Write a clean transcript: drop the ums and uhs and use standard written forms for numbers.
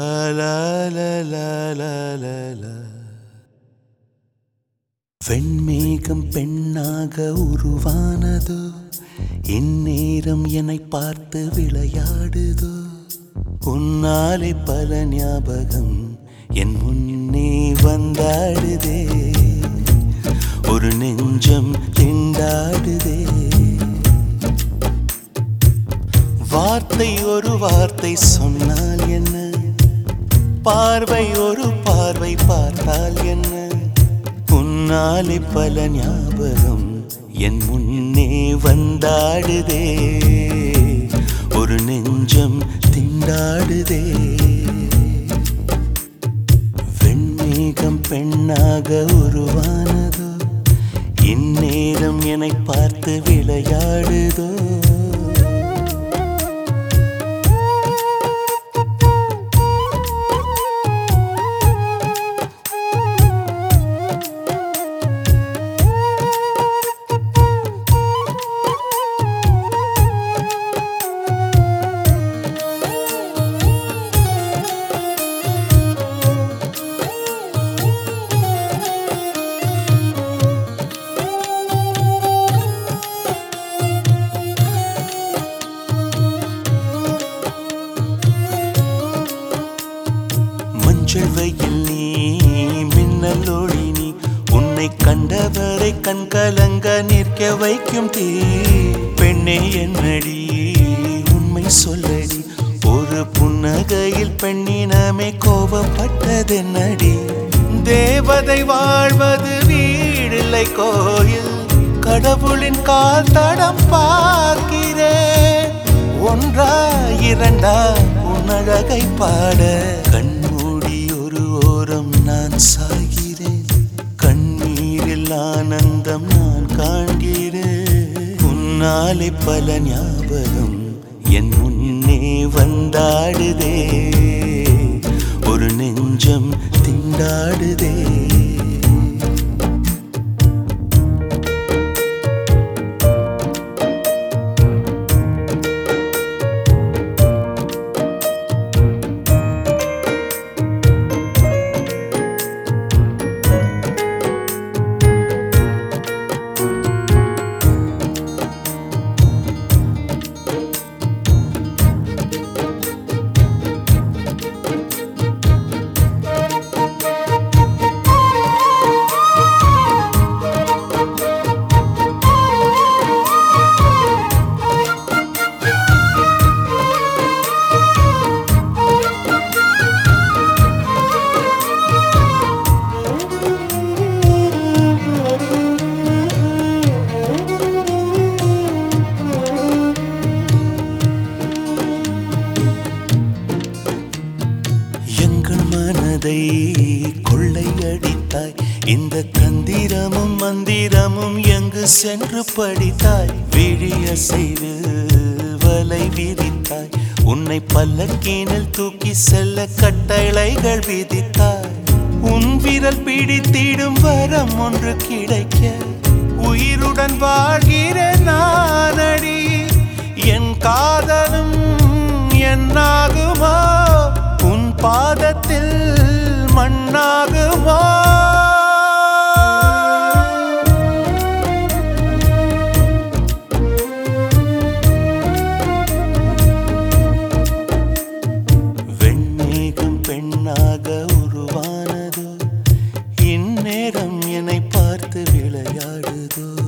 வெண்மேகம் பெண்ணாக உருவானதோ, இந்நேரம் என்னை பார்த்து விளையாடுதோ. உன்னாலே பல ஞாபகம் என் முன்னே வந்தாடுதே, ஒரு நெஞ்சம் திண்டாடுதே. வார்த்தை ஒரு வார்த்தை சொன்னால் என்ன, பார்வை ஒரு பார்வை பார்த்தால் என்ன. உன்னாலே பல ஞாபகம் என் முன்னே வந்தாடுதே, ஒரு நெஞ்சம் திண்டாடுதே. வெண்மேகம் பெண்ணாக உருவானதோ, இந்நேரம் என்னை பார்த்து விளையாடுதோ. வெயில் நீ மின்னல் ஒளி நீ, உன்னை கண்டவரை கண் கலங்க நிற்க வைக்கும் தீ. பெண்ணே என்னடி உண்மை சொல்லடி, ஒரு புன்னகையில் பெண்ணினமே கோபப்பட்டதென்னடி. தேவதை வாழ்வது வீடில்லை கோயில், கடவுளின் கால் தடம் பார்க்கிறேன். ஒன்றா இரண்டா உன்னழகை பாட, கண்மூடி ஒரு ஓரம் நான் சாகிறேன். கண்ணீரில் ஆனந்தம் நான் காண்கிறேன். உன்னாலே பல ஞாபகம் என் முன்னே வந்தாடுதே, ஒரு நெஞ்சம் திண்டாடுதே. மனதை கொள்ளையடித்தாய், இந்த தந்திரமும் மந்திரமும் எங்கு சென்று படித்தாய். விழிய செய்து வலை விதித்தாய், உன்னை பல்லக்கீனில் தூக்கி செல்ல கட்டளைகள் விதித்தாய். உன் விரல் பிடித்திடும் வரம் ஒன்று கிடைக்க, உயிருடன் வாழ்கிற நானடி. என் காதலும் என்னாகுமோ, உன் பாதத்தில் மண்ணாகுமோ. வெண்மேகம் பெண்ணாக உருவானதோ, இந்நேரம் என்னை பார்த்து விளையாடுதோ.